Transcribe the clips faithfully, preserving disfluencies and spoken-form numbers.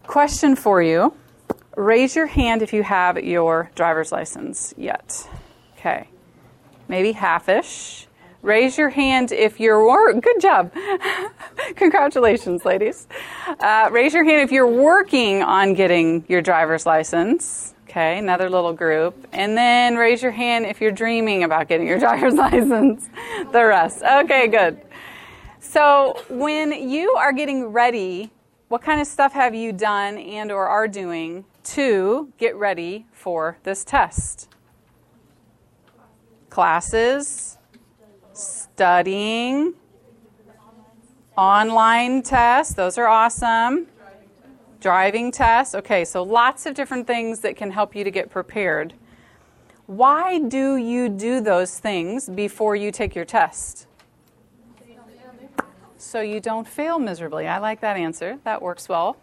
Question for you. Raise your hand if you have your driver's license yet. Okay. Maybe half-ish. Raise your hand if you're work. Good job. Congratulations, ladies. Uh, raise your hand if you're working on getting your driver's license. Okay, another little group. And then raise your hand if you're dreaming about getting your driver's license. The rest. Okay, good. So when you are getting ready, what kind of stuff have you done and or are doing to get ready for this test? Classes, studying, online tests. Those are awesome. Driving tests. Okay, so lots of different things that can help you to get prepared. Why do you do those things before you take your test? So you don't fail miserably. I like that answer. That works well.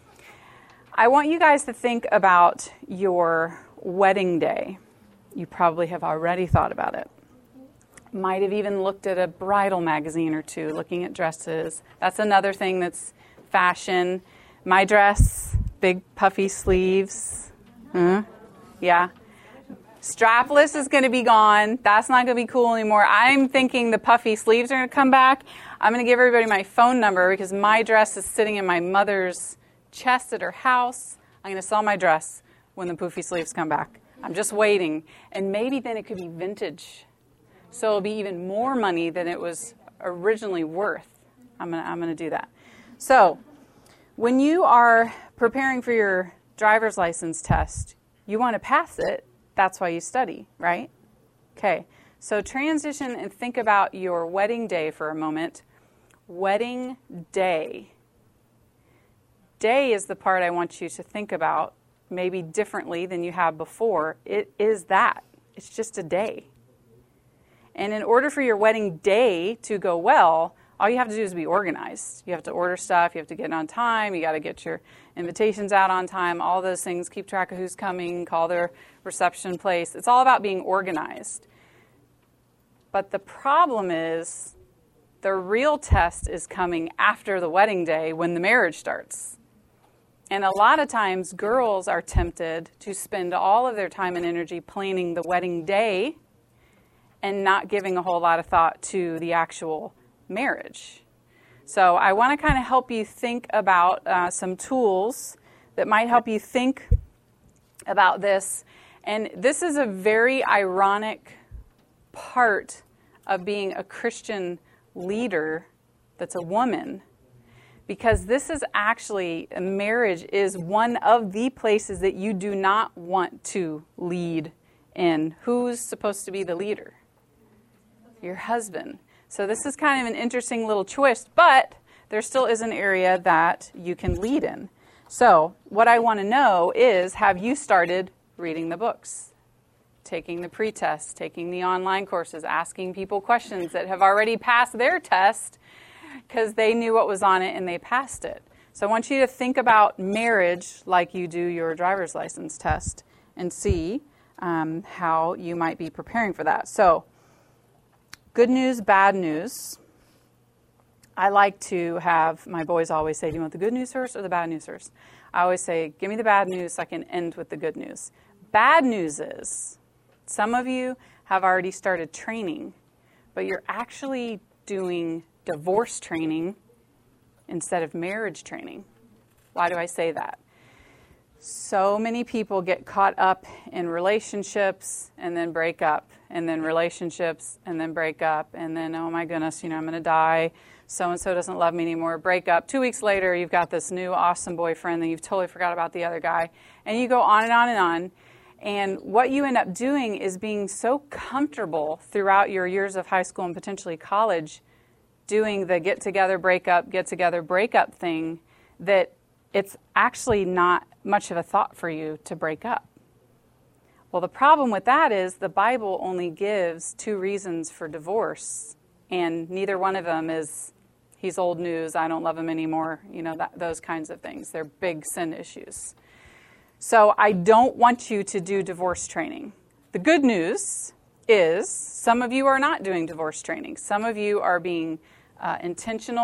I want you guys to think about your wedding day. You probably have already thought about it. Might have even looked at a bridal magazine or two, looking at dresses. That's another thing that's fashion. My dress, big puffy sleeves. Huh? Yeah. Strapless is going to be gone. That's not going to be cool anymore. I'm thinking the puffy sleeves are going to come back. I'm going to give everybody my phone number because my dress is sitting in my mother's chest at her house. I'm going to sell my dress when the poofy sleeves come back. I'm just waiting. And maybe then it could be vintage. So it'll be even more money than it was originally worth. I'm going to, I'm going to do that. So when you are preparing for your driver's license test, you want to pass it. That's why you study, right? Okay. So transition and think about your wedding day for a moment. Wedding day. Day is the part I want you to think about maybe differently than you have before. It is that. It's just a day. And in order for your wedding day to go well, all you have to do is be organized. You have to order stuff. You have to get it on time. You got to get your invitations out on time. All those things. Keep track of who's coming. Call their reception place. It's all about being organized. But the problem is the real test is coming after the wedding day when the marriage starts. And a lot of times girls are tempted to spend all of their time and energy planning the wedding day and not giving a whole lot of thought to the actual marriage. So I want to kind of help you think about uh, some tools that might help you think about this. And this is a very ironic part of being a Christian leader that's a woman, because this is actually, marriage is one of the places that you do not want to lead in. Who's supposed to be the leader? Your husband. So this is kind of an interesting little twist, but there still is an area that you can lead in. So what I want to know is, have you started reading the books, taking the pre-test, taking the online courses, asking people questions that have already passed their test because they knew what was on it and they passed it? So I want you to think about marriage like you do your driver's license test and see um, how you might be preparing for that. So good news, bad news. I like to have my boys always say, do you want the good news first or the bad news first? I always say, give me the bad news so I can end with the good news. Bad news is, some of you have already started training, but you're actually doing divorce training instead of marriage training. Why do I say that? So many people get caught up in relationships and then break up, and then relationships and then break up, and then, oh my goodness, you know, I'm going to die. So-and-so doesn't love me anymore. Break up. Two weeks later, you've got this new awesome boyfriend that you've totally forgot about the other guy. And you go on and on and on. And what you end up doing is being so comfortable throughout your years of high school and potentially college doing the get-together, break-up, get-together, break-up thing that it's actually not much of a thought for you to break up. Well, the problem with that is the Bible only gives two reasons for divorce, and neither one of them is, he's old news, I don't love him anymore, you know, that, those kinds of things. They're big sin issues. So I don't want you to do divorce training. The good news is some of you are not doing divorce training. Some of you are being uh, intentional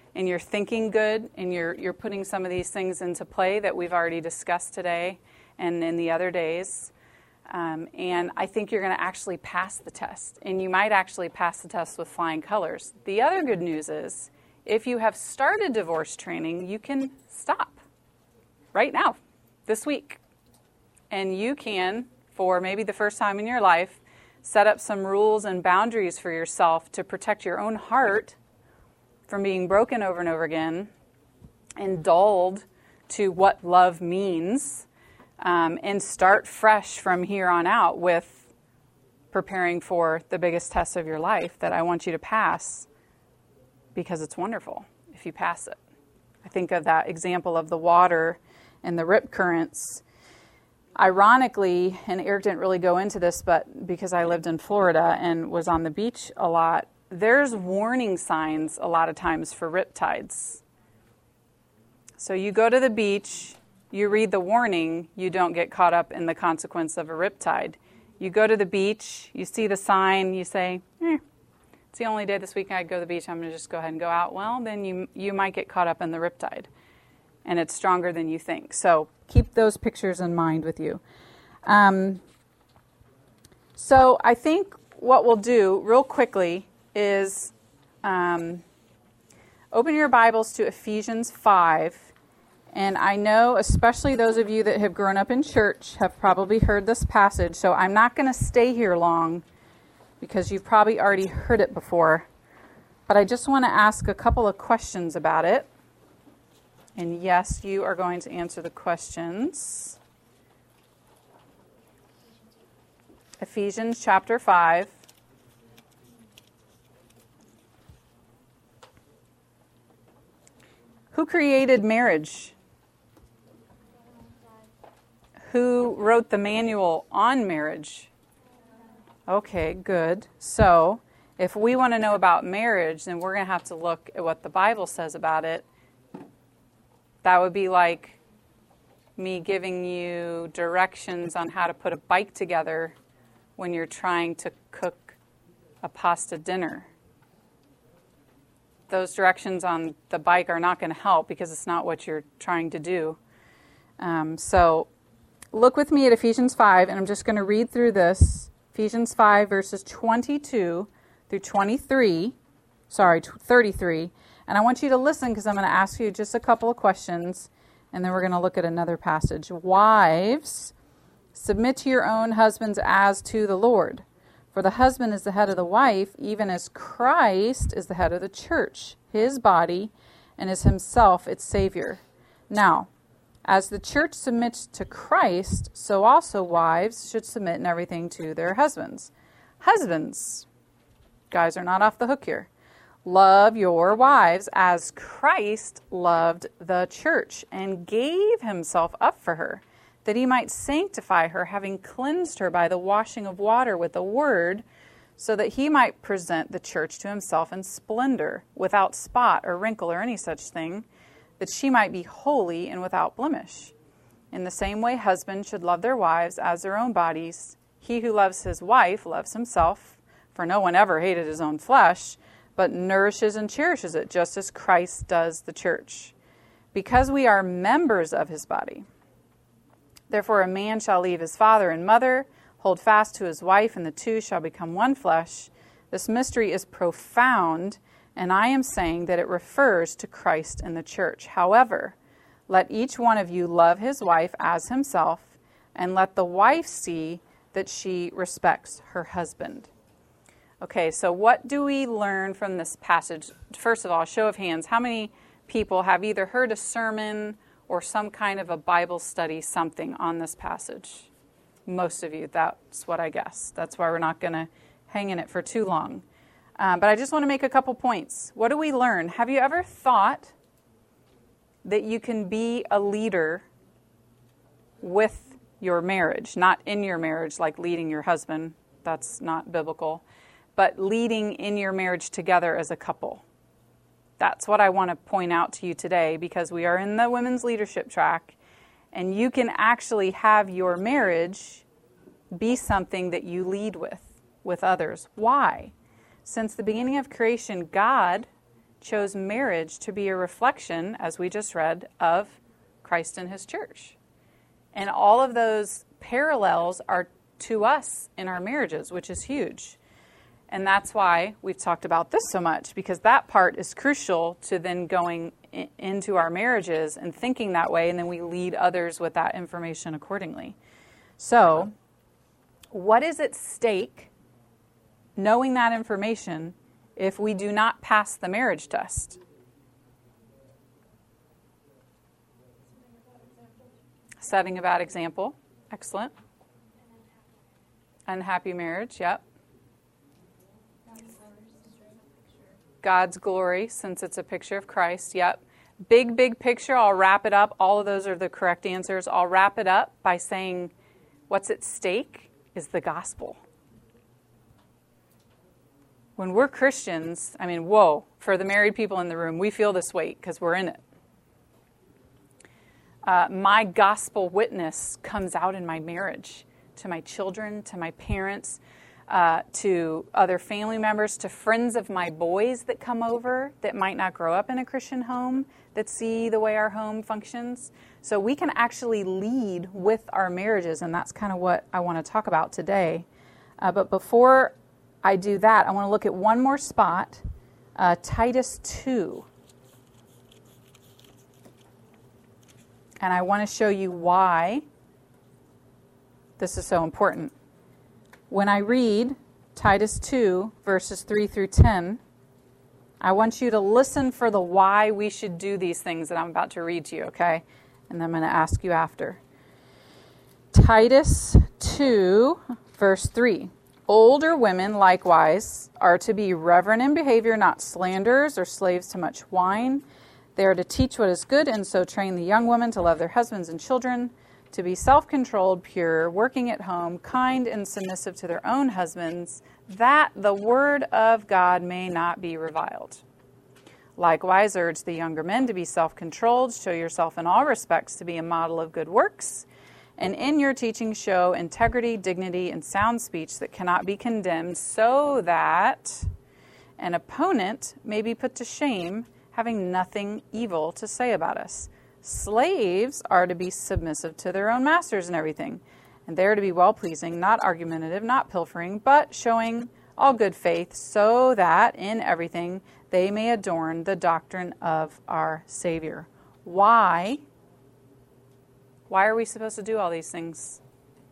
and you're thinking good, and you're you're putting some of these things into play that we've already discussed today and in the other days. Um, and I think you're going to actually pass the test. And you might actually pass the test with flying colors. The other good news is, if you have started divorce training, you can stop right now, this week. And you can, for maybe the first time in your life, set up some rules and boundaries for yourself to protect your own heart from being broken over and over again and dulled to what love means, um, and start fresh from here on out with preparing for the biggest test of your life that I want you to pass, because it's wonderful if you pass it. I think of that example of the water and the rip currents. Ironically, and Eric didn't really go into this, but because I lived in Florida and was on the beach a lot, there's warning signs a lot of times for rip tides. So you go to the beach, you read the warning, you don't get caught up in the consequence of a rip tide. You go to the beach, you see the sign, you say, eh, it's the only day this week I go to the beach, I'm going to just go ahead and go out. Well, then you you might get caught up in the riptide, and it's stronger than you think. So keep those pictures in mind with you. Um, so I think what we'll do real quickly is um, open your Bibles to Ephesians five. And I know especially those of you that have grown up in church have probably heard this passage. So I'm not going to stay here long, because you've probably already heard it before. But I just want to ask a couple of questions about it. And yes, you are going to answer the questions. Ephesians chapter five. Who created marriage? Who wrote the manual on marriage? Okay, good. So, if we want to know about marriage, then we're going to have to look at what the Bible says about it. That would be like me giving you directions on how to put a bike together when you're trying to cook a pasta dinner. Those directions on the bike are not going to help, because it's not what you're trying to do. Um, so, look with me at Ephesians five, and I'm just going to read through this. Ephesians five, verses twenty-two through twenty-three, sorry, thirty-three. And I want you to listen, because I'm going to ask you just a couple of questions, and then we're going to look at another passage. Wives, submit to your own husbands as to the Lord. For the husband is the head of the wife, even as Christ is the head of the church, his body, and is himself its Savior. Now, as the church submits to Christ, so also wives should submit in everything to their husbands. Husbands, guys are not off the hook here. Love your wives as Christ loved the church and gave himself up for her, that he might sanctify her, having cleansed her by the washing of water with the word, so that he might present the church to himself in splendor, without spot or wrinkle or any such thing, that she might be holy and without blemish. In the same way, husbands should love their wives as their own bodies. He who loves his wife loves himself, for no one ever hated his own flesh, but nourishes and cherishes it, just as Christ does the church, because we are members of his body. Therefore, a man shall leave his father and mother, hold fast to his wife, and the two shall become one flesh. This mystery is profound, and I am saying that it refers to Christ and the church. However, let each one of you love his wife as himself, and let the wife see that she respects her husband. Okay, so what do we learn from this passage? First of all, show of hands, how many people have either heard a sermon or some kind of a Bible study, something on this passage? Most of you, that's what I guess. That's why we're not going to hang in it for too long. Um, but I just want to make a couple points. What do we learn? Have you ever thought that you can be a leader with your marriage? Not in your marriage, like leading your husband. That's not biblical. But leading in your marriage together as a couple. That's what I want to point out to you today, because we are in the women's leadership track, and you can actually have your marriage be something that you lead with, with others. Why? Since the beginning of creation, God chose marriage to be a reflection, as we just read, of Christ and his church. And all of those parallels are to us in our marriages, which is huge. And that's why we've talked about this so much, because that part is crucial to then going in, into our marriages and thinking that way, and then we lead others with that information accordingly. So, what is at stake, knowing that information, if we do not pass the marriage test? Setting a bad example. Excellent. Unhappy marriage, yep. God's glory, since it's a picture of Christ, yep. Big, big picture, I'll wrap it up. All of those are the correct answers. I'll wrap it up by saying what's at stake is the gospel. When we're Christians, I mean, whoa, for the married people in the room, we feel this weight because we're in it. Uh, my gospel witness comes out in my marriage, to my children, to my parents, uh, to other family members, to friends of my boys that come over that might not grow up in a Christian home, that see the way our home functions. So we can actually lead with our marriages, and that's kind of what I want to talk about today. Uh, but before I do that, I want to look at one more spot, uh, Titus two. And I want to show you why this is so important. When I read Titus two, verses three through ten, I want you to listen for the why we should do these things that I'm about to read to you, okay? And then I'm going to ask you after. Titus two, verse three. Older women, likewise, are to be reverent in behavior, not slanderers or slaves to much wine. They are to teach what is good, and so train the young women to love their husbands and children, to be self-controlled, pure, working at home, kind and submissive to their own husbands, that the word of God may not be reviled. Likewise, urge the younger men to be self-controlled, show yourself in all respects to be a model of good works, and in your teaching show integrity, dignity, and sound speech that cannot be condemned, so that an opponent may be put to shame, having nothing evil to say about us. Slaves are to be submissive to their own masters in everything, and they are to be well-pleasing, not argumentative, not pilfering, but showing all good faith, so that in everything they may adorn the doctrine of our Savior. Why? Why are we supposed to do all these things?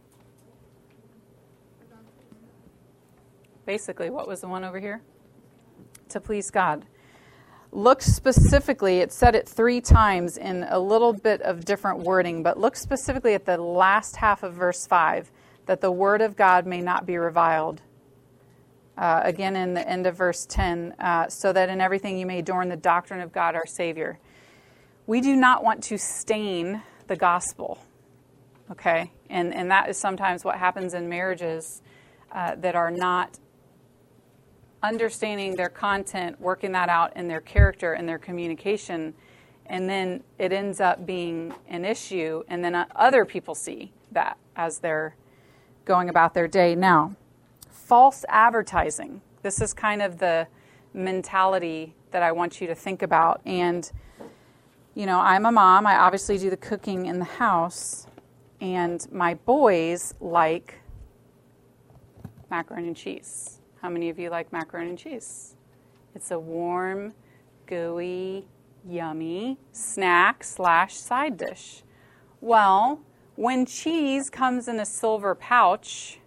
Basically, what was the one over here? To please God. Look specifically, it said it three times in a little bit of different wording, but look specifically at the last half of verse five, that the word of God may not be reviled. Uh, again, in the end of verse ten, uh, so that in everything you may adorn the doctrine of God our Savior. We do not want to stain the gospel, okay? And, and that is sometimes what happens in marriages uh, that are not understanding their content, working that out in their character and their communication, and then it ends up being an issue, and then other people see that as they're going about their day. Now, false advertising. This is kind of the mentality that I want you to think about. And, you know, I'm a mom. I obviously do the cooking in the house, and my boys like macaroni and cheese. How many of you like macaroni and cheese? It's a warm, gooey, yummy snack slash side dish. Well, when cheese comes in a silver pouch,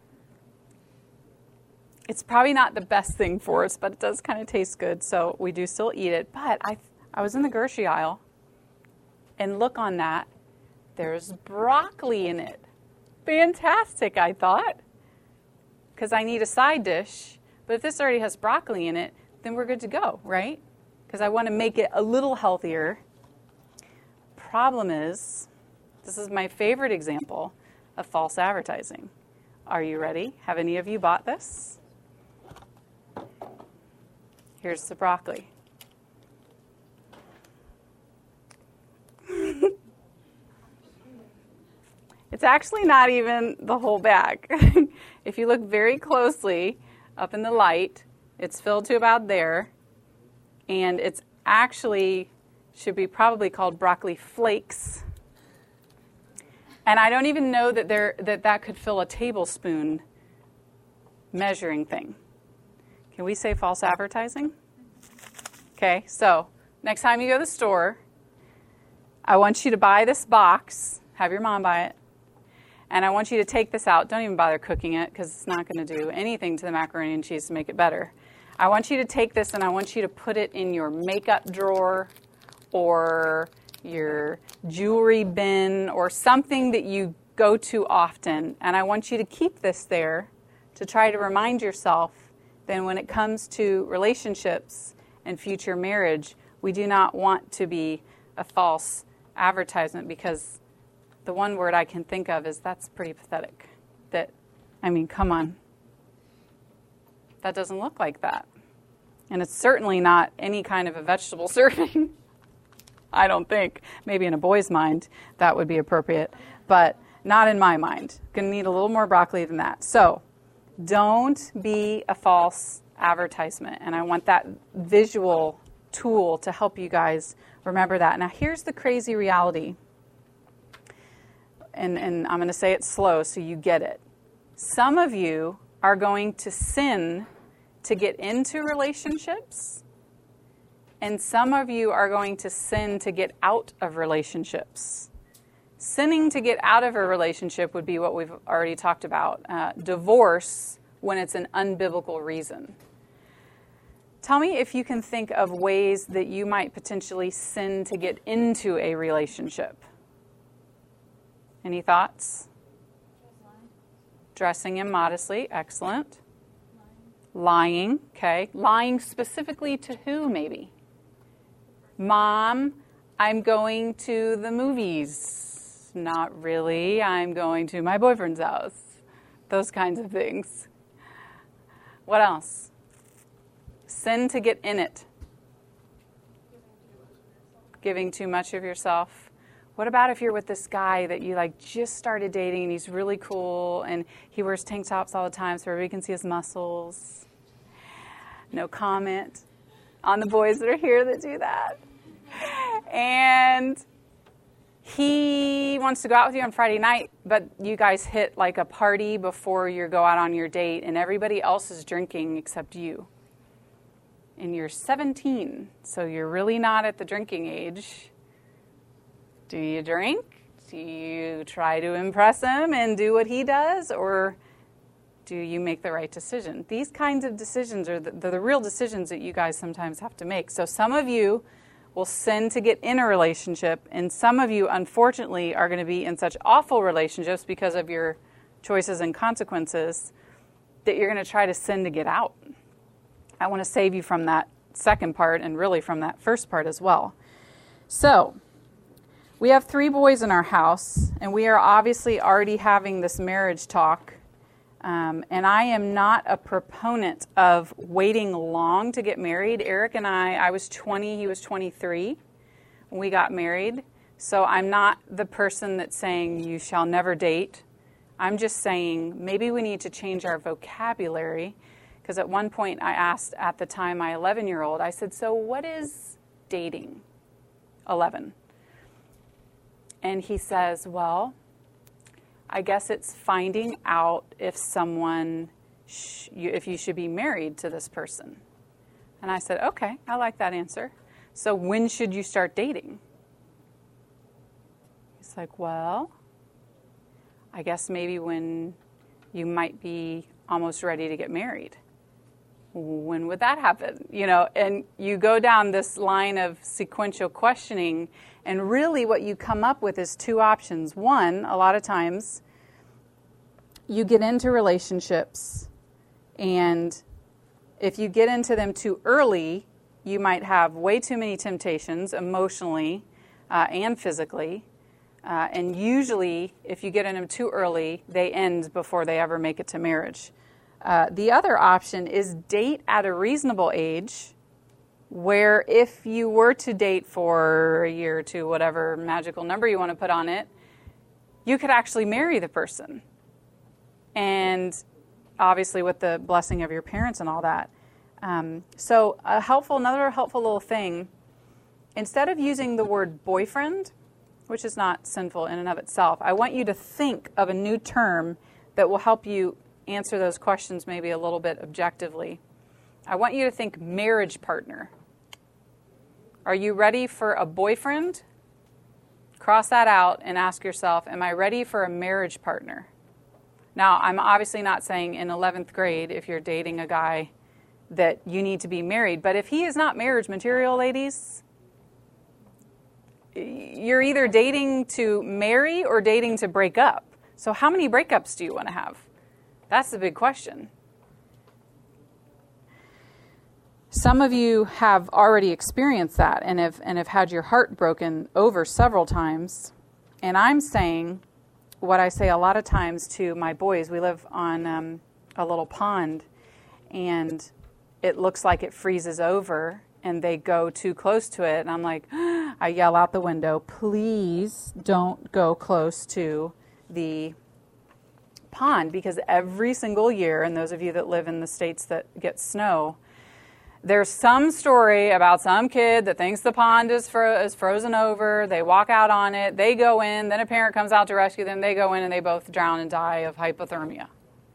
it's probably not the best thing for us, but it does kind of taste good, so we do still eat it. But I, I was in the grocery aisle, and look on that. There's broccoli in it. Fantastic, I thought, because I need a side dish. But if this already has broccoli in it, then we're good to go, right? Because I want to make it a little healthier. Problem is, this is my favorite example of false advertising. Are you ready? Have any of you bought this? Here's the broccoli. It's actually not even the whole bag. If you look very closely up in the light, it's filled to about there. And it's actually should be probably called broccoli flakes. And I don't even know that there that that could fill a tablespoon measuring thing. Can we say false advertising? Okay, so next time you go to the store, I want you to buy this box, have your mom buy it, and I want you to take this out. Don't even bother cooking it because it's not going to do anything to the macaroni and cheese to make it better. I want you to take this and I want you to put it in your makeup drawer or your jewelry bin or something that you go to often. And I want you to keep this there to try to remind yourself that when it comes to relationships and future marriage, we do not want to be a false advertisement, because the one word I can think of is that's pretty pathetic. That, I mean, come on. That doesn't look like that. And it's certainly not any kind of a vegetable serving. I don't think. Maybe in a boy's mind that would be appropriate, but not in my mind. Going to need a little more broccoli than that. So don't be a false advertisement. And I want that visual tool to help you guys remember that. Now here's the crazy reality. And, and I'm going to say it slow so you get it. Some of you are going to sin to get into relationships, and some of you are going to sin to get out of relationships. Sinning to get out of a relationship would be what we've already talked about. Uh, divorce when it's an unbiblical reason. Tell me if you can think of ways that you might potentially sin to get into a relationship. Any thoughts? Dressing immodestly, excellent. Lying. Lying, okay. Lying specifically to who, maybe? Mom, I'm going to the movies. Not really. I'm going to my boyfriend's house. Those kinds of things. What else? Sin to get in it. Giving too much of yourself. What about if you're with this guy that you like just started dating and he's really cool and he wears tank tops all the time so everybody can see his muscles? No comment on the boys that are here that do that. And he wants to go out with you on Friday night, but you guys hit like a party before you go out on your date and everybody else is drinking except you. And you're seventeen, so you're really not at the drinking age. Do you drink? Do you try to impress him and do what he does? Or do you make the right decision? These kinds of decisions are the, the, the real decisions that you guys sometimes have to make. So some of you will sin to get in a relationship, and some of you, unfortunately, are going to be in such awful relationships because of your choices and consequences that you're going to try to sin to get out. I want to save you from that second part and really from that first part as well. So we have three boys in our house, and we are obviously already having this marriage talk. Um, and I am not a proponent of waiting long to get married. Eric and I, I was twenty, he was twenty-three when we got married. So I'm not the person that's saying you shall never date. I'm just saying maybe we need to change our vocabulary. Because at one point I asked at the time my eleven-year-old, I said, so what is dating? eleven. And he says, well, I guess it's finding out if someone, sh- you, if you should be married to this person. And I said, okay, I like that answer. So when should you start dating? He's like, well, I guess maybe when you might be almost ready to get married. When would that happen? You know, and you go down this line of sequential questioning, and really what you come up with is two options. One, a lot of times you get into relationships, and if you get into them too early, you might have way too many temptations emotionally uh, and physically. Uh, and usually, if you get in them too early, they end before they ever make it to marriage. Uh, the other option is date at a reasonable age, where if you were to date for a year or two, whatever magical number you want to put on it, you could actually marry the person. And obviously with the blessing of your parents and all that. Um, so a helpful, another helpful little thing, instead of using the word boyfriend, which is not sinful in and of itself, I want you to think of a new term that will help you answer those questions maybe a little bit objectively. I want you to think marriage partner. Are you ready for a boyfriend? Cross that out and ask yourself, am I ready for a marriage partner? Now, I'm obviously not saying in eleventh grade, if you're dating a guy, that you need to be married. But if he is not marriage material, ladies, you're either dating to marry or dating to break up. So how many breakups do you want to have? That's the big question. Some of you have already experienced that and have, and have had your heart broken over several times. And I'm saying what I say a lot of times to my boys. We live on um, a little pond, and it looks like it freezes over, and they go too close to it. And I'm like, I yell out the window, please don't go close to the pond, because every single year, and those of you that live in the states that get snow, there's some story about some kid that thinks the pond is, fro- is frozen over. They walk out on it. They go in. Then a parent comes out to rescue them. They go in, and they both drown and die of hypothermia.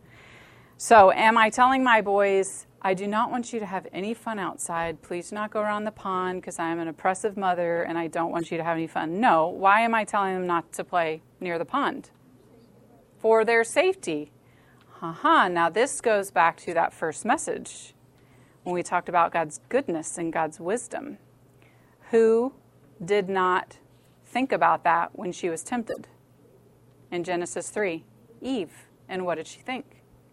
So am I telling my boys, I do not want you to have any fun outside. Please do not go around the pond because I am an oppressive mother and I don't want you to have any fun. No. Why am I telling them not to play near the pond? For their safety. Haha. Now this goes back to that first message when we talked about God's goodness and God's wisdom. Who did not think about that when she was tempted? In Genesis three, Eve. And what did she think?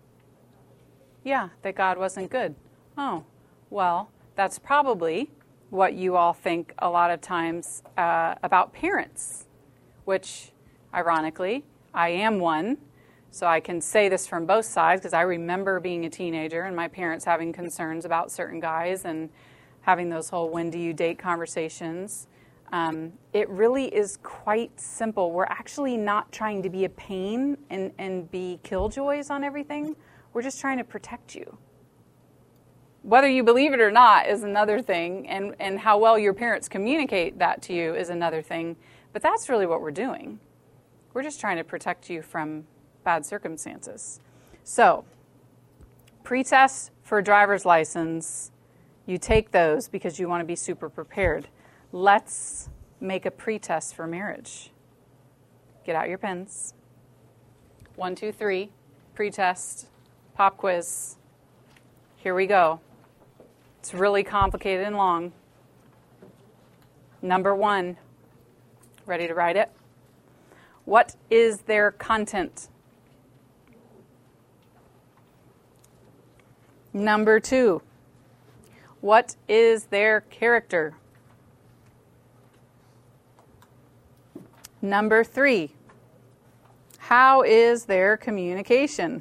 Yeah, that God wasn't good. Oh, well, that's probably what you all think a lot of times uh, about parents, which, ironically, I am one. So I can say this from both sides because I remember being a teenager and my parents having concerns about certain guys and having those whole when do you date conversations. Um, it really is quite simple. We're actually not trying to be a pain and, and be killjoys on everything. We're just trying to protect you. Whether you believe it or not is another thing, and, and how well your parents communicate that to you is another thing. But that's really what we're doing. We're just trying to protect you from bad circumstances. So, pre-tests for a driver's license, you take those because you want to be super prepared. Let's make a pre-test for marriage. Get out your pens. One, two, three. Pre-test. Pop quiz. Here we go. It's really complicated and long. Number one. Ready to write it? What is their content? Number two. What is their character? Number three. How is their communication?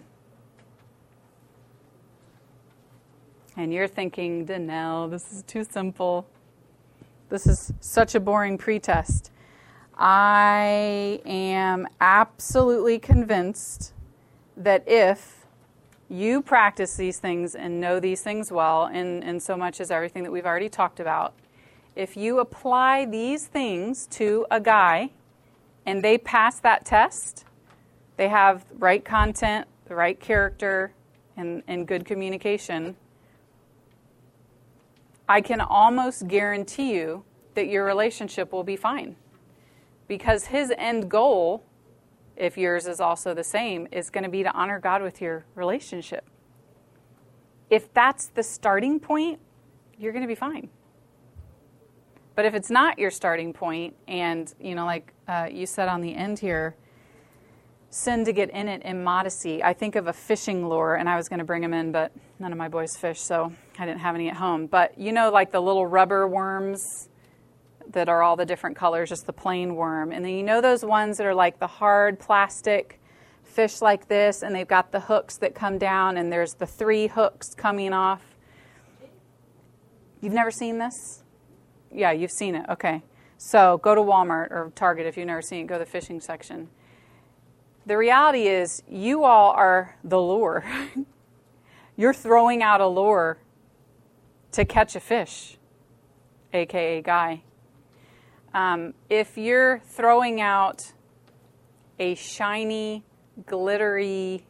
And you're thinking, Danelle, this is too simple. This is such a boring pretest. I am absolutely convinced that if you practice these things and know these things well, in, in so much as everything that we've already talked about, if you apply these things to a guy and they pass that test, they have the right content, the right character, and, and good communication, I can almost guarantee you that your relationship will be fine. Because his end goal, if yours is also the same, is going to be to honor God with your relationship. If that's the starting point, you're going to be fine. But if it's not your starting point, and, you know, like uh, you said on the end here, sin to get in it, immodesty. I think of a fishing lure, and I was going to bring them in, but none of my boys fish, so I didn't have any at home. But you know, like the little rubber worms that are all the different colors, just the plain worm. And then you know those ones that are like the hard plastic fish like this, and they've got the hooks that come down, and there's the three hooks coming off. You've never seen this? Yeah, you've seen it. Okay. So go to Walmart or Target if you've never seen it. Go to the fishing section. The reality is you all are the lure. You're throwing out a lure to catch a fish, aka guy. Um, if you're throwing out a shiny, glittery,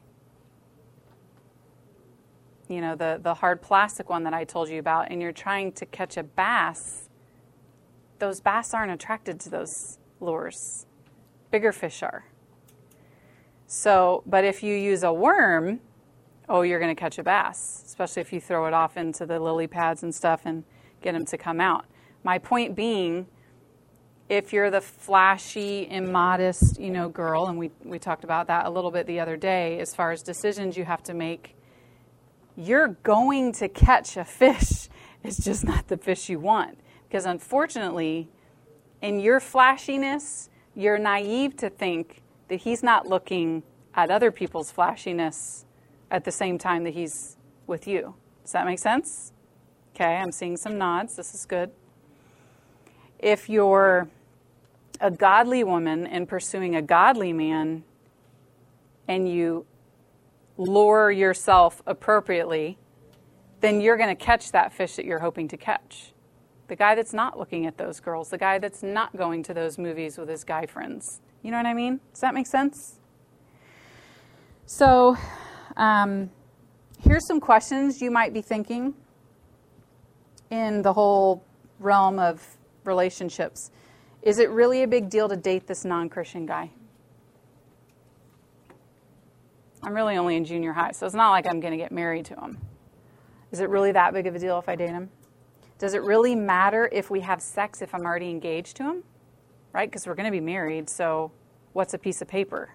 you know, the, the hard plastic one that I told you about, and you're trying to catch a bass, those bass aren't attracted to those lures. Bigger fish are. So, but if you use a worm, oh, you're going to catch a bass, especially if you throw it off into the lily pads and stuff and get them to come out. My point being, if you're the flashy, immodest, you know, girl, and we, we talked about that a little bit the other day, as far as decisions you have to make, you're going to catch a fish. It's just not the fish you want. Because unfortunately, in your flashiness, you're naive to think that he's not looking at other people's flashiness at the same time that he's with you. Does that make sense? Okay, I'm seeing some nods. This is good. If you're a godly woman and pursuing a godly man, and you lure yourself appropriately, then you're going to catch that fish that you're hoping to catch. The guy that's not looking at those girls, the guy that's not going to those movies with his guy friends. You know what I mean? Does that make sense? So, um, here's some questions you might be thinking in the whole realm of relationships. Is it really a big deal to date this non-Christian guy? I'm really only in junior high, so it's not like I'm going to get married to him. Is it really that big of a deal if I date him? Does it really matter if we have sex if I'm already engaged to him? Right? Because we're going to be married, so what's a piece of paper?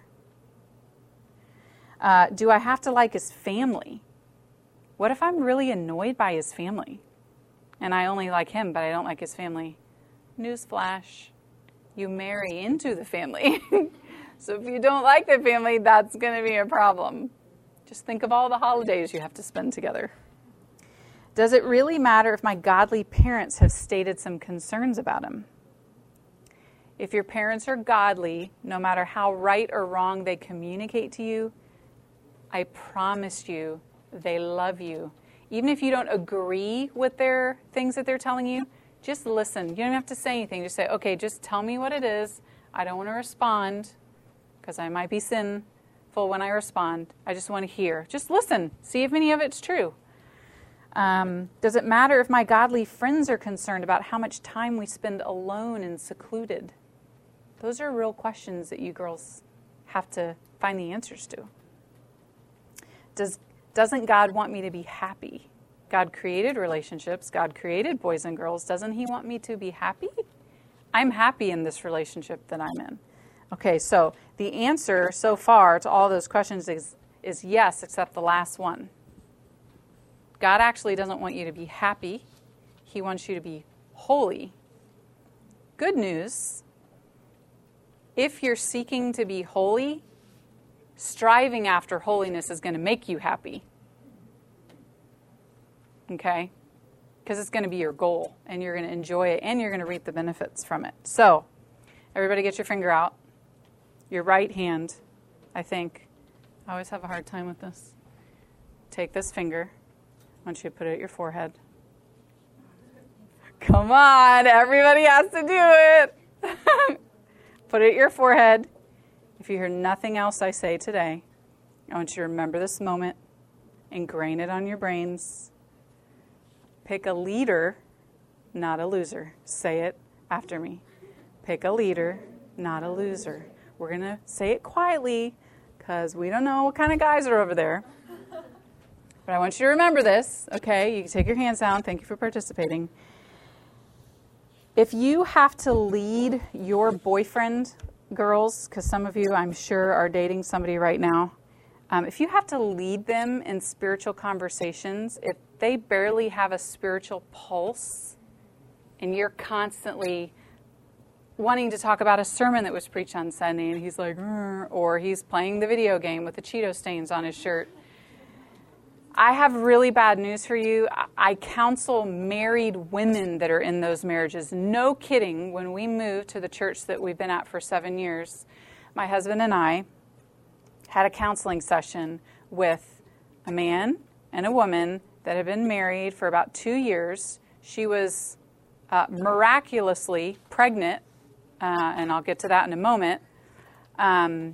Uh, do I have to like his family? What if I'm really annoyed by his family? And I only like him, but I don't like his family? Newsflash. You marry into the family. So if you don't like the family, that's going to be a problem. Just think of all the holidays you have to spend together. Does it really matter if my godly parents have stated some concerns about him? If your parents are godly, no matter how right or wrong they communicate to you, I promise you they love you. Even if you don't agree with their things that they're telling you, just listen. You don't have to say anything. Just say, okay, just tell me what it is. I don't want to respond because I might be sinful when I respond. I just want to hear. Just listen. See if any of it's true. Um, does it matter if my godly friends are concerned about how much time we spend alone and secluded? Those are real questions that you girls have to find the answers to. Does, doesn't God want me to be happy? God created relationships. God created boys and girls. Doesn't he want me to be happy? I'm happy in this relationship that I'm in. Okay, so the answer so far to all those questions is, is yes, except the last one. God actually doesn't want you to be happy. He wants you to be holy. Good news, if you're seeking to be holy, striving after holiness is going to make you happy. Okay? Because it's going to be your goal, and you're going to enjoy it, and you're going to reap the benefits from it. So, everybody get your finger out. Your right hand, I think. I always have a hard time with this. Take this finger. I want you to put it at your forehead. Come on, everybody has to do it. Put it at your forehead. If you hear nothing else I say today, I want you to remember this moment, ingrain it on your brains. Pick a leader, not a loser. Say it after me. Pick a leader, not a loser. We're going to say it quietly because we don't know what kind of guys are over there. But I want you to remember this, okay? You can take your hands down. Thank you for participating. If you have to lead your boyfriend, girls, because some of you, I'm sure, are dating somebody right now, um, if you have to lead them in spiritual conversations, if they barely have a spiritual pulse and you're constantly wanting to talk about a sermon that was preached on Sunday and he's like, or he's playing the video game with the Cheeto stains on his shirt, I have really bad news for you. I counsel married women that are in those marriages. No kidding, when we moved to the church that we've been at for seven years, my husband and I had a counseling session with a man and a woman that had been married for about two years. She was uh, miraculously pregnant, uh, and I'll get to that in a moment. Um,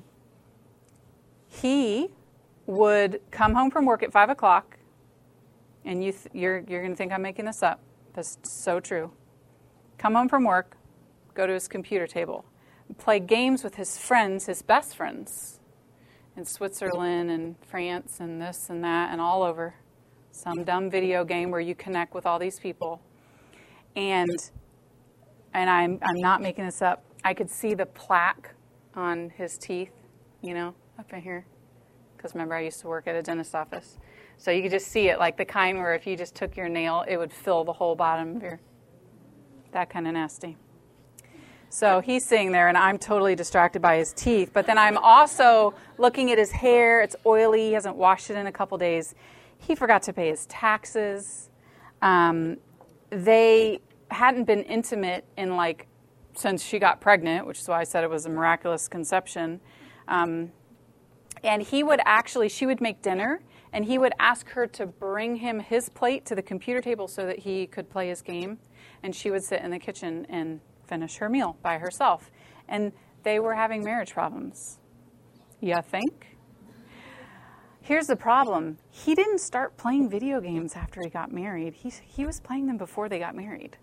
he would come home from work at five o'clock, and you th- you're you're going to think I'm making this up. That's so true. Come home from work, go to his computer table, play games with his friends, his best friends, in Switzerland and France and this and that and all over. Some dumb video game where you connect with all these people. And and I'm I'm not making this up. I could see the plaque on his teeth, you know, up in here. Because remember, I used to work at a dentist office. So you could just see it, like the kind where if you just took your nail, it would fill the whole bottom of your, that kind of nasty. So he's sitting there, and I'm totally distracted by his teeth. But then I'm also looking at his hair. It's oily. He hasn't washed it in a couple days. He forgot to pay his taxes. Um, they hadn't been intimate in like since she got pregnant, which is why I said it was a miraculous conception. Um, and he would actually, she would make dinner, and he would ask her to bring him his plate to the computer table so that he could play his game. And she would sit in the kitchen and finish her meal by herself. And they were having marriage problems. You think? Here's the problem. He didn't start playing video games after he got married. He, he was playing them before they got married.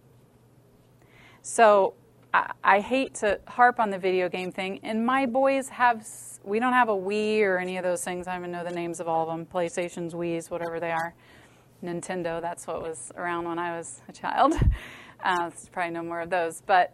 So I, I hate to harp on the video game thing. And my boys have, we don't have a Wii or any of those things. I don't even know the names of all of them. PlayStations, Wiis, whatever they are. Nintendo, that's what was around when I was a child. Uh, there's probably no more of those. But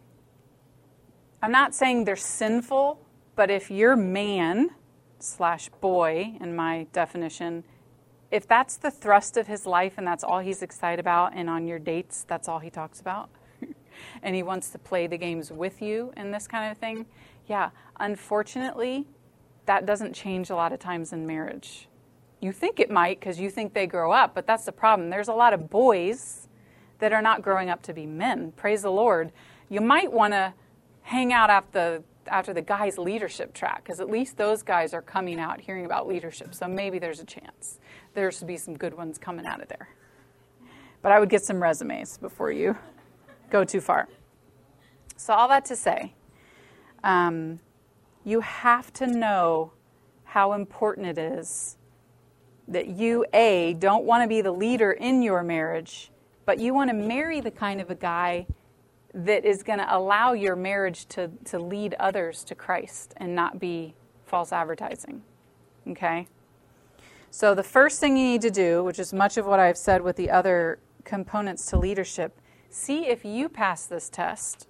I'm not saying they're sinful, but if your man slash boy, in my definition, if that's the thrust of his life and that's all he's excited about, and on your dates, that's all he talks about, and he wants to play the games with you and this kind of thing, yeah, unfortunately, that doesn't change a lot of times in marriage. You think it might because you think they grow up, but that's the problem. There's a lot of boys that are not growing up to be men. Praise the Lord. You might want to hang out after the, after the guys' leadership track, because at least those guys are coming out hearing about leadership, so maybe there's a chance. There should be some good ones coming out of there. But I would get some resumes before you go too far. So all that to say, um, you have to know how important it is that you, A, don't want to be the leader in your marriage, but you want to marry the kind of a guy that is going to allow your marriage to, to lead others to Christ and not be false advertising. Okay? So the first thing you need to do, which is much of what I've said with the other components to leadership, see if you pass this test.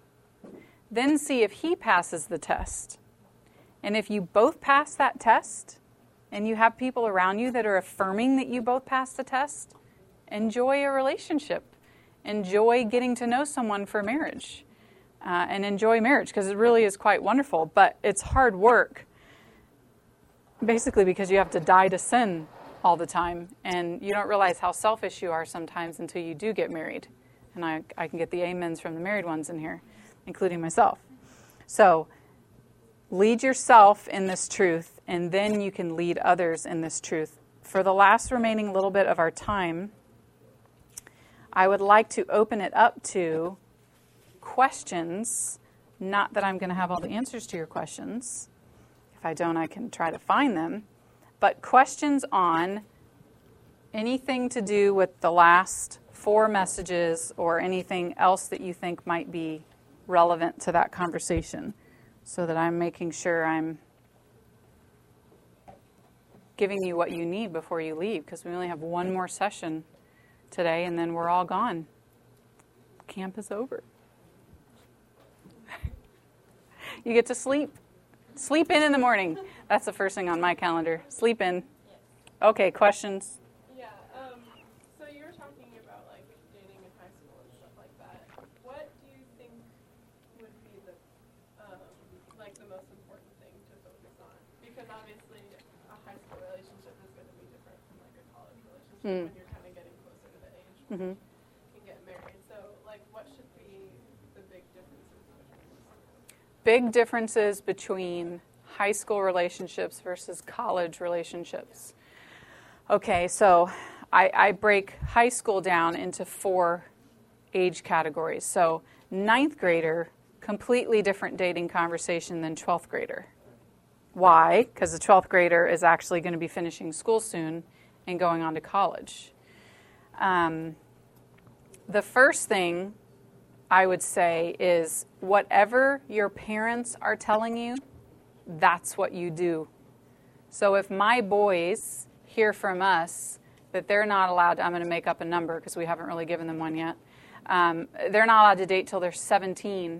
Then see if he passes the test. And if you both pass that test, and you have people around you that are affirming that you both passed the test, enjoy a relationship. Enjoy getting to know someone for marriage. Uh, and enjoy marriage, because it really is quite wonderful. But it's hard work, basically because you have to die to sin all the time. And you don't realize how selfish you are sometimes until you do get married. And I, I can get the amens from the married ones in here, including myself. So lead yourself in this truth, and then you can lead others in this truth. For the last remaining little bit of our time, I would like to open it up to questions. Not that I'm going to have all the answers to your questions. If I don't, I can try to find them. But questions on anything to do with the last four messages or anything else that you think might be relevant to that conversation, so that I'm making sure I'm giving you what you need before you leave, because we only have one more session today, and then we're all gone. Camp is over. You get to sleep. Sleep in in the morning. That's the first thing on my calendar. Sleep in. Okay, questions? Yeah, um, so you were talking about, like, dating in high school and stuff like that. What do you think would be the, um, like, the most important thing to focus on? Because obviously a high school relationship is going to be different from, like, a college relationship mm. when you're kind of getting closer to the age when mm-hmm. you can get married. So, like, what should be the big differences between those? Big differences between high school relationships versus college relationships. Okay, so I, I break high school down into four age categories. So ninth grader, completely different dating conversation than twelfth grader. Why? Because the twelfth grader is actually going to be finishing school soon and going on to college. Um, the first thing I would say is whatever your parents are telling you, that's what you do. So if my boys hear from us that they're not allowed to, I'm going to make up a number because we haven't really given them one yet. Um, they're not allowed to date till they're seventeen.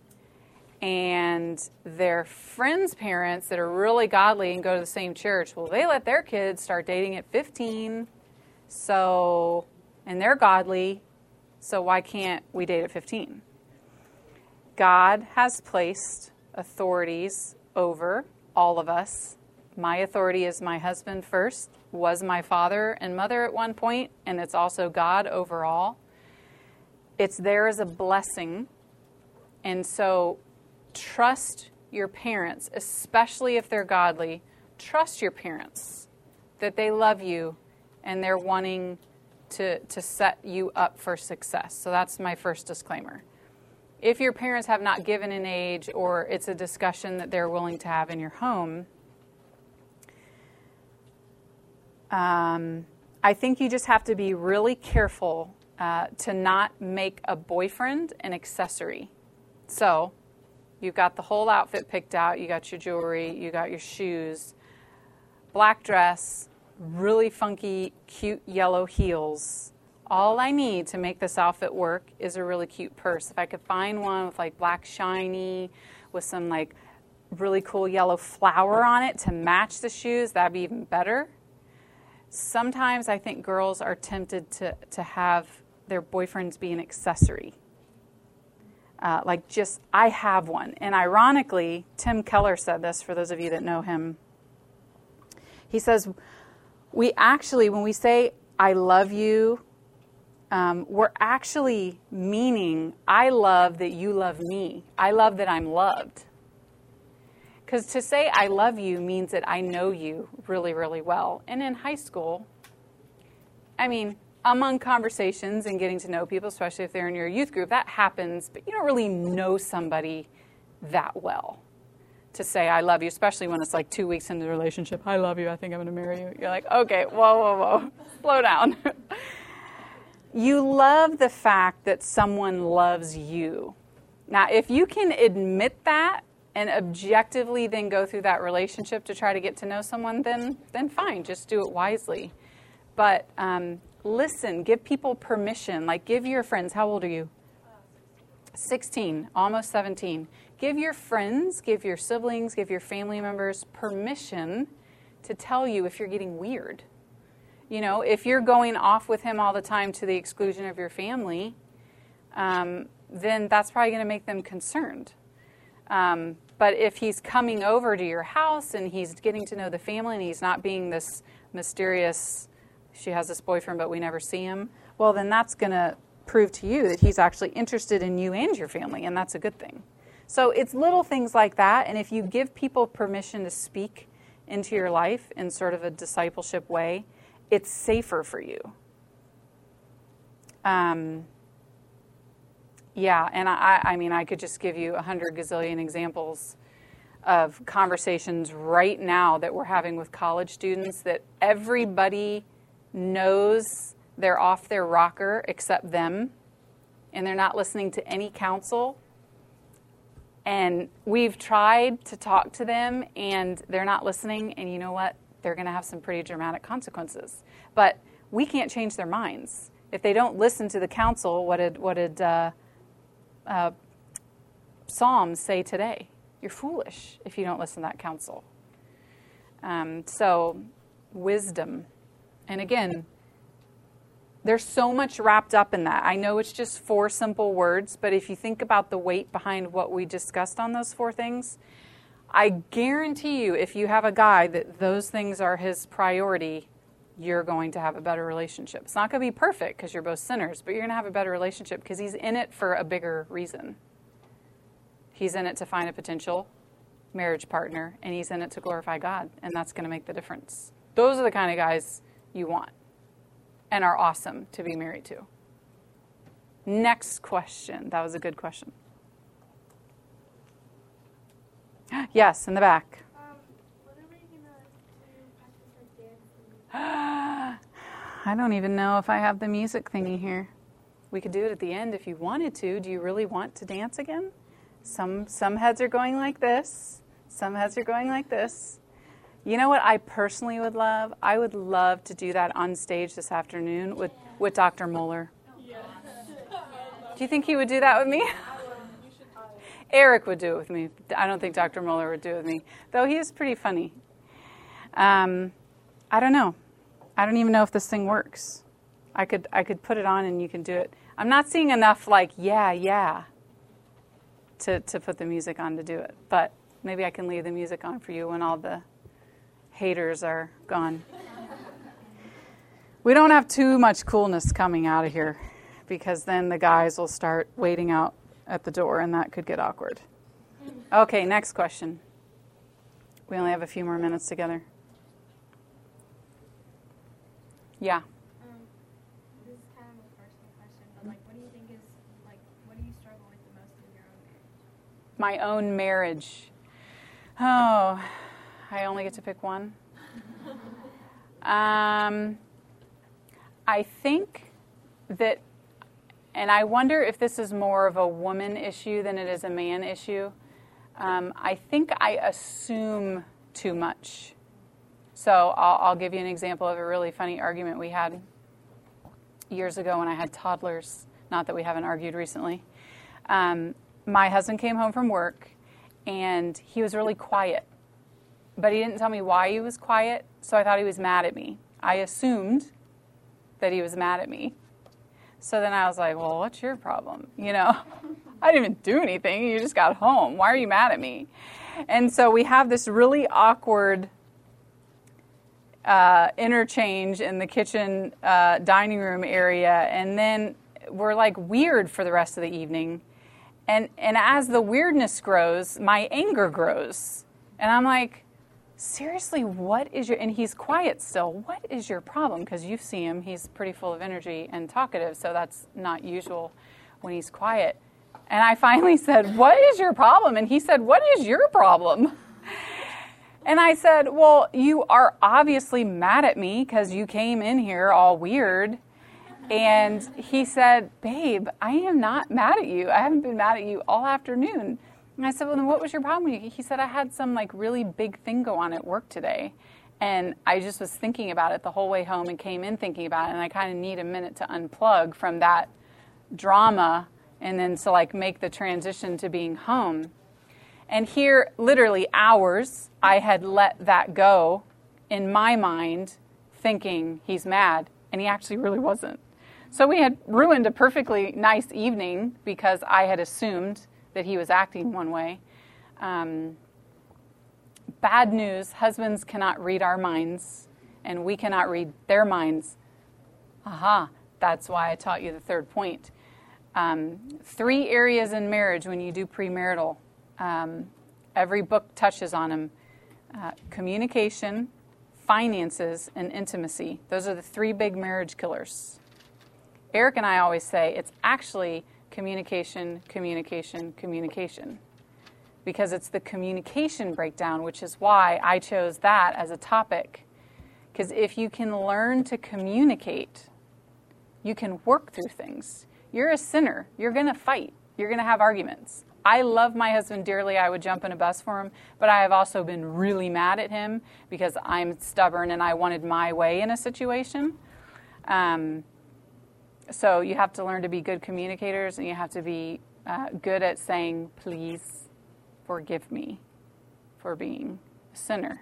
And their friends' parents that are really godly and go to the same church, well, they let their kids start dating at fifteen. So, and they're godly, so why can't we date at fifteen? God has placed authorities over all of us. My authority is my husband first, was my father and mother at one point, and it's also God overall. It's there as a blessing. And so trust your parents, especially if they're godly. Trust your parents that they love you and they're wanting to, to set you up for success. So that's my first disclaimer. If your parents have not given an age or it's a discussion that they're willing to have in your home, um, I think you just have to be really careful uh, to not make a boyfriend an accessory. So you've got the whole outfit picked out. You got your jewelry. You got your shoes. Black dress, really funky, cute yellow heels. All I need to make this outfit work is a really cute purse. If I could find one with like black shiny, with some like really cool yellow flower on it to match the shoes, that'd be even better. Sometimes I think girls are tempted to, to have their boyfriends be an accessory. Uh, like just, I have one. And ironically, Tim Keller said this, for those of you that know him. He says, we actually, when we say, I love you, um, we're actually meaning, I love that you love me. I love that I'm loved. Because to say I love you means that I know you really, really well. And in high school, I mean, among conversations and getting to know people, especially if they're in your youth group, that happens, but you don't really know somebody that well to say I love you, especially when it's like two weeks into the relationship. I love you. I think I'm going to marry you. You're like, okay, whoa, whoa, whoa, slow down. You love the fact that someone loves you. Now, if you can admit that and objectively then go through that relationship to try to get to know someone, then then fine, just do it wisely. But um, listen, give people permission. Like give your friends, how old are you? sixteen, almost seventeen. Give your friends, give your siblings, give your family members permission to tell you if you're getting weird. You know, if you're going off with him all the time to the exclusion of your family, um, then that's probably going to make them concerned. Um, but if he's coming over to your house and he's getting to know the family and he's not being this mysterious, she has this boyfriend but we never see him, well, then that's going to prove to you that he's actually interested in you and your family, and that's a good thing. So it's little things like that, and if you give people permission to speak into your life in sort of a discipleship way, it's safer for you. Um, yeah, and I, I mean, I could just give you a hundred gazillion examples of conversations right now that we're having with college students that everybody knows they're off their rocker except them, and they're not listening to any counsel. And we've tried to talk to them, and they're not listening, and you know what? They're going to have some pretty dramatic consequences. But we can't change their minds. If they don't listen to the counsel, what did, what did uh, uh, Psalms say today? You're foolish if you don't listen to that counsel. Um, so, wisdom. And again, there's so much wrapped up in that. I know it's just four simple words, but if you think about the weight behind what we discussed on those four things, I guarantee you, if you have a guy that those things are his priority, you're going to have a better relationship. It's not going to be perfect because you're both sinners, but you're going to have a better relationship because he's in it for a bigger reason. He's in it to find a potential marriage partner, and he's in it to glorify God, and that's going to make the difference. Those are the kind of guys you want and are awesome to be married to. Next question. That was a good question. Yes, in the back. Um, what are we going to do practice our dance? I don't even know if I have the music thingy here. We could do it at the end if you wanted to. Do you really want to dance again? Some some heads are going like this. Some heads are going like this. You know what I personally would love? I would love to do that on stage this afternoon with, with Doctor Moeller. Yes. Do you think he would do that with me? Eric would do it with me. I don't think Doctor Moeller would do it with me, though he is pretty funny. Um, I don't know. I don't even know if this thing works. I could I could put it on and you can do it. I'm not seeing enough like, yeah, yeah, to, to put the music on to do it. But maybe I can leave the music on for you when all the haters are gone. We don't have too much coolness coming out of here because then the guys will start waiting out at the door and that could get awkward. Okay, next question. We only have a few more minutes together. Yeah. Um, this is kind of a personal question, but like, what do you think is like, what do you struggle with the most in your own marriage? My own marriage. Oh, I only get to pick one. um, I think that, and I wonder if this is more of a woman issue than it is a man issue. Um, I think I assume too much. So I'll, I'll give you an example of a really funny argument we had years ago when I had toddlers. Not that we haven't argued recently. Um, my husband came home from work, and he was really quiet. But he didn't tell me why he was quiet, so I thought he was mad at me. I assumed that he was mad at me. So then I was like, well, what's your problem? You know, I didn't even do anything. You just got home. Why are you mad at me? And so we have this really awkward Uh, interchange in the kitchen uh, dining room area, and then we're like weird for the rest of the evening. And and as the weirdness grows, my anger grows. And I'm like, seriously, what is your, and he's quiet still, what is your problem? Because you see him, he's pretty full of energy and talkative, so that's not usual when he's quiet. And I finally said, what is your problem? And he said, what is your problem? And I said, well, you are obviously mad at me because you came in here all weird. And he said, babe, I am not mad at you. I haven't been mad at you all afternoon. And I said, well, then what was your problem? He said, I had some like really big thing go on at work today. And I just was thinking about it the whole way home and came in thinking about it. And I kind of need a minute to unplug from that drama and then to like make the transition to being home. And here, literally hours, I had let that go in my mind, thinking he's mad, and he actually really wasn't. So we had ruined a perfectly nice evening because I had assumed that he was acting one way. Um, bad news, husbands cannot read our minds, and we cannot read their minds. Aha, that's why I taught you the third point. Um, three areas in marriage when you do premarital. Um, every book touches on them. Uh, communication, finances, and intimacy. Those are the three big marriage killers. Eric and I always say it's actually communication, communication, communication. Because it's the communication breakdown, which is why I chose that as a topic. Because if you can learn to communicate, you can work through things. You're a sinner. You're going to fight. You're going to have arguments. I love my husband dearly. I would jump in a bus for him. But I have also been really mad at him because I'm stubborn and I wanted my way in a situation. Um, so you have to learn to be good communicators, and you have to be uh, good at saying, please forgive me for being a sinner.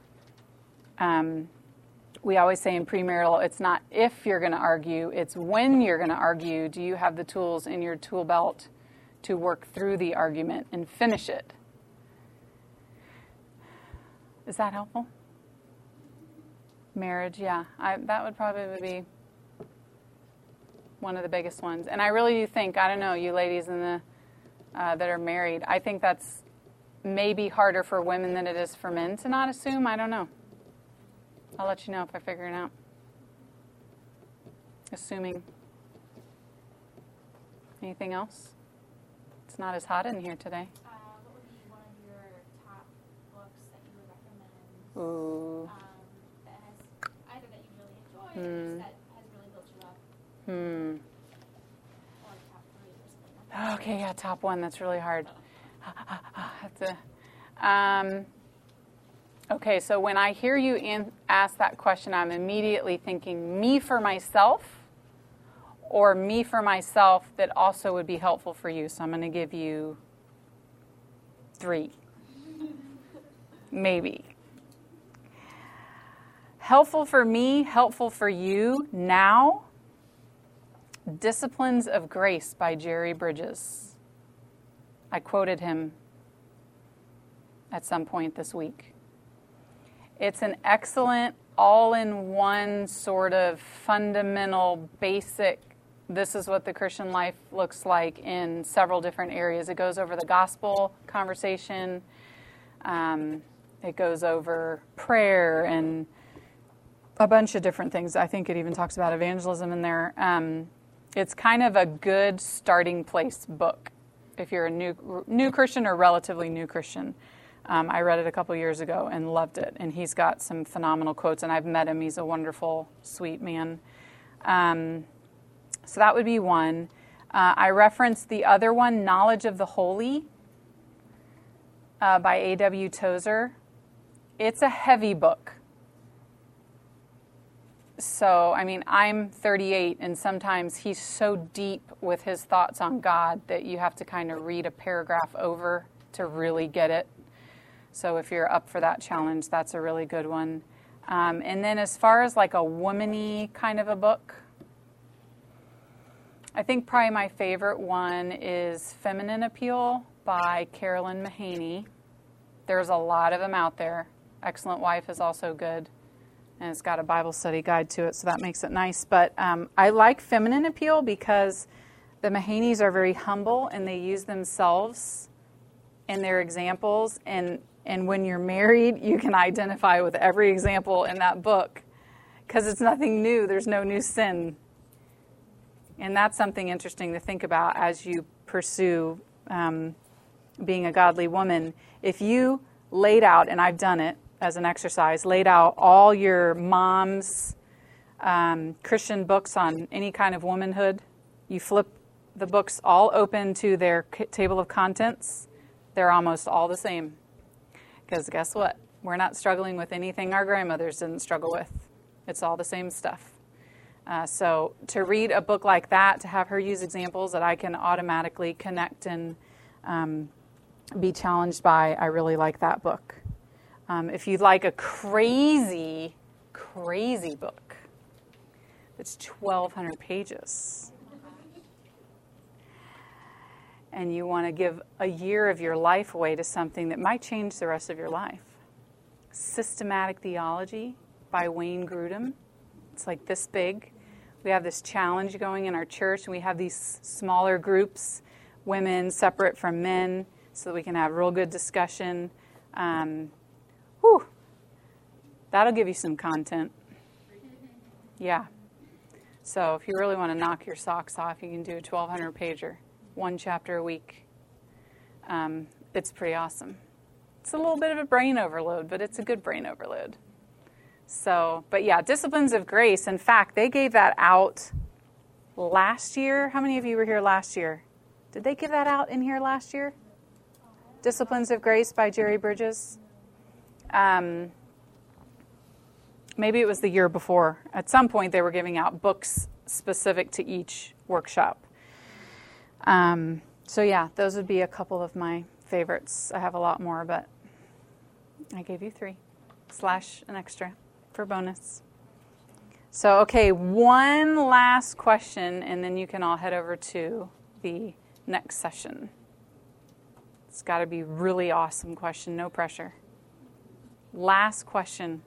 Um, we always say in premarital, it's not if you're going to argue, it's when you're going to argue. Do you have the tools in your tool belt to work through the argument and finish it? Is that helpful? Marriage, yeah. I, that would probably be one of the biggest ones. And I really do think, I don't know, you ladies in the uh, that are married, I think that's maybe harder for women than it is for men to not assume. I don't know. I'll let you know if I figure it out. Assuming. Anything else? It's not as hot in here today. Uh, what would be one of your top books that you would recommend? Ooh. Um, that has either that you really enjoyed Hmm. or just that has really built you up? Hmm. Or top three or something. Okay, yeah, top one. That's really hard. That's a, um, okay, so when I hear you in, ask that question, I'm immediately thinking me for myself or me for myself that also would be helpful for you. So I'm going to give you three. Maybe. Helpful for me, helpful for you now. Disciplines of Grace by Jerry Bridges. I quoted him at some point this week. It's an excellent, all-in-one sort of fundamental, basic, this is what the Christian life looks like in several different areas. It goes over the gospel conversation. Um, it goes over prayer and a bunch of different things. I think it even talks about evangelism in there. Um, it's kind of a good starting place book if you're a new new Christian or relatively new Christian. Um, I read it a couple years ago and loved it. And he's got some phenomenal quotes, and I've met him. He's a wonderful, sweet man. Um, so that would be one. Uh, I referenced the other one, Knowledge of the Holy, uh, by A W Tozer. It's a heavy book. So, I mean, I'm thirty-eight, and sometimes he's so deep with his thoughts on God that you have to kind of read a paragraph over to really get it. So if you're up for that challenge, that's a really good one. Um, and then as far as like a womany kind of a book, I think probably my favorite one is Feminine Appeal by Carolyn Mahaney. There's a lot of them out there. Excellent Wife is also good. And it's got a Bible study guide to it, so that makes it nice. But um, I like Feminine Appeal because the Mahaneys are very humble, and they use themselves in their examples. And, and when you're married, you can identify with every example in that book because it's nothing new. There's no new sin. And that's something interesting to think about as you pursue um, being a godly woman. If you laid out, and I've done it, as an exercise, laid out all your mom's um, Christian books on any kind of womanhood. You flip the books all open to their c- table of contents. They're almost all the same. Because guess what? We're not struggling with anything our grandmothers didn't struggle with. It's all the same stuff. Uh, so to read a book like that, to have her use examples that I can automatically connect and um, be challenged by, I really like that book. Um, if you'd like a crazy, crazy book, it's twelve hundred pages. And you want to give a year of your life away to something that might change the rest of your life. Systematic Theology by Wayne Grudem. It's like this big. We have this challenge going in our church, and we have these smaller groups, women separate from men, so that we can have real good discussion. Um, Whew. That'll give you some content. Yeah. So if you really want to knock your socks off, you can do a twelve hundred pager, one chapter a week. Um, it's pretty awesome. It's a little bit of a brain overload, but it's a good brain overload. So, but yeah, Disciplines of Grace. In fact, they gave that out last year. How many of you were here last year? Did they give that out in here last year? Disciplines of Grace by Jerry Bridges. Um, maybe it was the year before. At some point, they were giving out books specific to each workshop. Um, so yeah, those would be a couple of my favorites. I have a lot more, but I gave you three, slash an extra for bonus. So, okay, one last question, and then you can all head over to the next session. It's got to be a really awesome question, no pressure. Last question.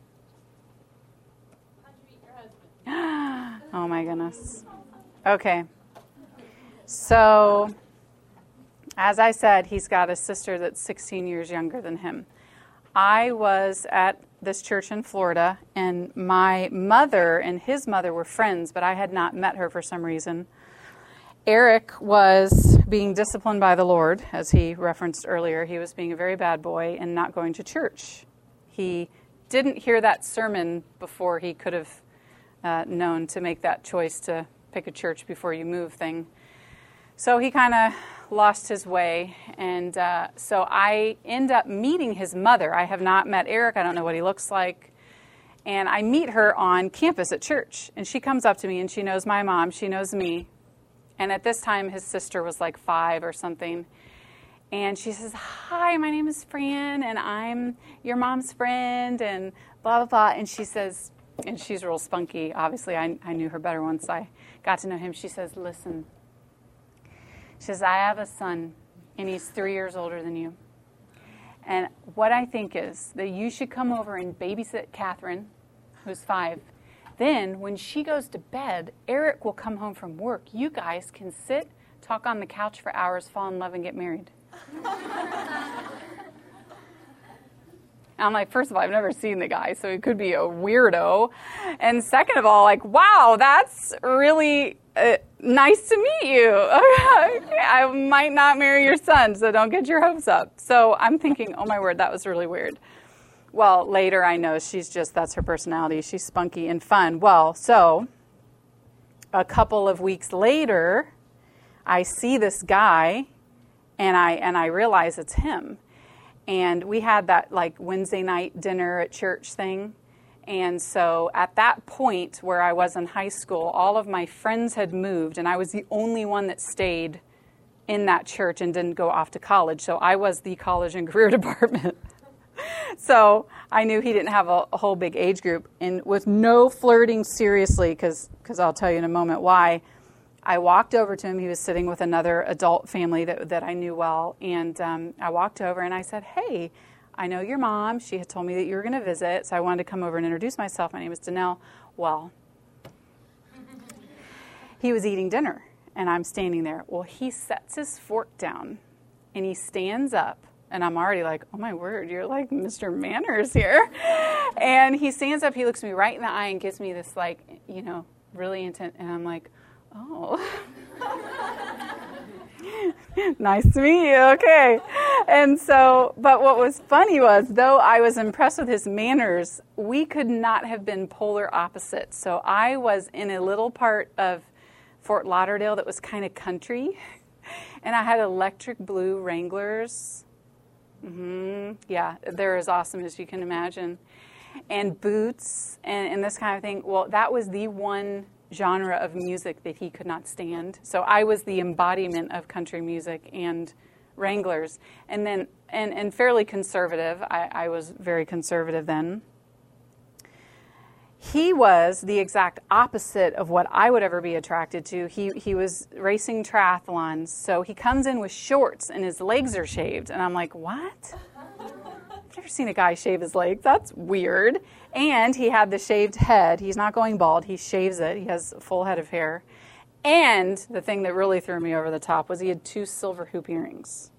How'd you meet your husband? Oh my goodness. Okay. So, as I said, he's got a sister that's sixteen years younger than him. I was at this church in Florida, and my mother and his mother were friends, but I had not met her for some reason. Eric was being disciplined by the Lord, as he referenced earlier. He was being a very bad boy and not going to church. He didn't hear that sermon before he could have uh, known to make that choice to pick a church before you move thing. So he kind of lost his way, and uh, so I end up meeting his mother. I have not met Eric. I don't know what he looks like. And I meet her on campus at church, and she comes up to me, and she knows my mom. She knows me. And at this time, his sister was like five or something. And she says, "Hi, my name is Fran, and I'm your mom's friend," and blah, blah, blah. And she says, and she's real spunky. Obviously, I, I knew her better once I got to know him. She says, "Listen," she says, "I have a son, and he's three years older than you. And what I think is that you should come over and babysit Catherine, who's five. Then, when she goes to bed, Eric will come home from work. You guys can sit, talk on the couch for hours, fall in love, and get married." I'm like, first of all, I've never seen the guy, so he could be a weirdo. And second of all, like, wow, that's really uh, nice to meet you. I might not marry your son, so don't get your hopes up. So I'm thinking, oh my word, that was really weird. Well, later I know she's just, that's her personality. She's spunky and fun. Well, so a couple of weeks later, I see this guy, and I and I realize it's him. And we had that like Wednesday night dinner at church thing. And so at that point where I was in high school, all of my friends had moved, and I was the only one that stayed in that church and didn't go off to college. So I was the college and career department. So I knew he didn't have a, a whole big age group. And with no flirting seriously, because because I'll tell you in a moment why, I walked over to him. He was sitting with another adult family that that I knew well. And um, I walked over and I said, "Hey, I know your mom. She had told me that you were going to visit, so I wanted to come over and introduce myself. My name is Danelle." Well, he was eating dinner, and I'm standing there. Well, he sets his fork down, and he stands up. And I'm already like, oh, my word, you're like Mister Manners here. And he stands up, he looks me right in the eye and gives me this, like, you know, really intense. And I'm like, oh. Nice to meet you. Okay. And so, but what was funny was, though I was impressed with his manners, we could not have been polar opposites. So I was in a little part of Fort Lauderdale that was kind of country. And I had electric blue Wranglers. Mm-hmm. Yeah, they're as awesome as you can imagine. And boots and, and this kind of thing. Well, that was the one genre of music that he could not stand. So I was the embodiment of country music and Wranglers. And then, and, and fairly conservative. I, I was very conservative then. He was the exact opposite of what I would ever be attracted to. He he was racing triathlons, so he comes in with shorts and his legs are shaved. And I'm like, what? I've never seen a guy shave his legs. That's weird. And he had the shaved head. He's not going bald. He shaves it. He has a full head of hair. And the thing that really threw me over the top was he had two silver hoop earrings.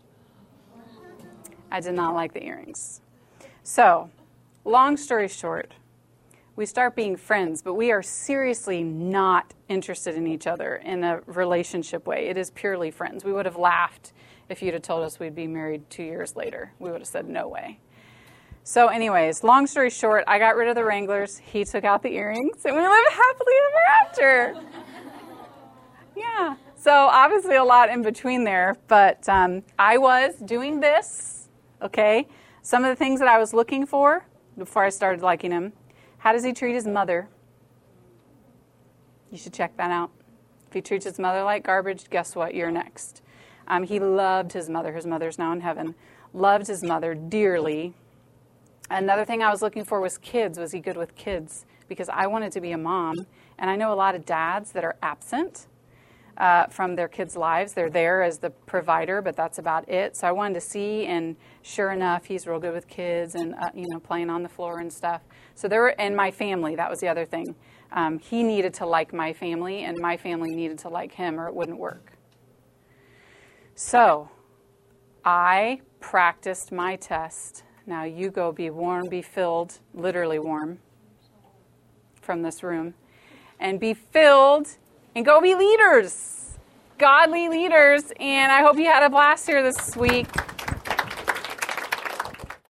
I did not like the earrings. So, long story short, we start being friends, but we are seriously not interested in each other in a relationship way. It is purely friends. We would have laughed if you'd have told us we'd be married two years later. We would have said, no way. So anyways, long story short, I got rid of the Wranglers. He took out the earrings, and we lived happily ever after. Yeah. So obviously a lot in between there, but um, I was doing this, okay? Some of the things that I was looking for before I started liking him. How does he treat his mother? You should check that out. If he treats his mother like garbage, guess what? You're next. Um, he loved his mother. His mother's now in heaven. Loved his mother dearly. Another thing I was looking for was kids. Was he good with kids? Because I wanted to be a mom. And I know a lot of dads that are absent uh, from their kids' lives. They're there as the provider, but that's about it. So I wanted to see, and sure enough, he's real good with kids and, uh, you know, playing on the floor and stuff. So there were, and my family, that was the other thing. Um, he needed to like my family, and my family needed to like him, or it wouldn't work. So I practiced my test Now you go be warm, be filled, literally warm from this room, and be filled and go be leaders, godly leaders. And I hope you had a blast here this week.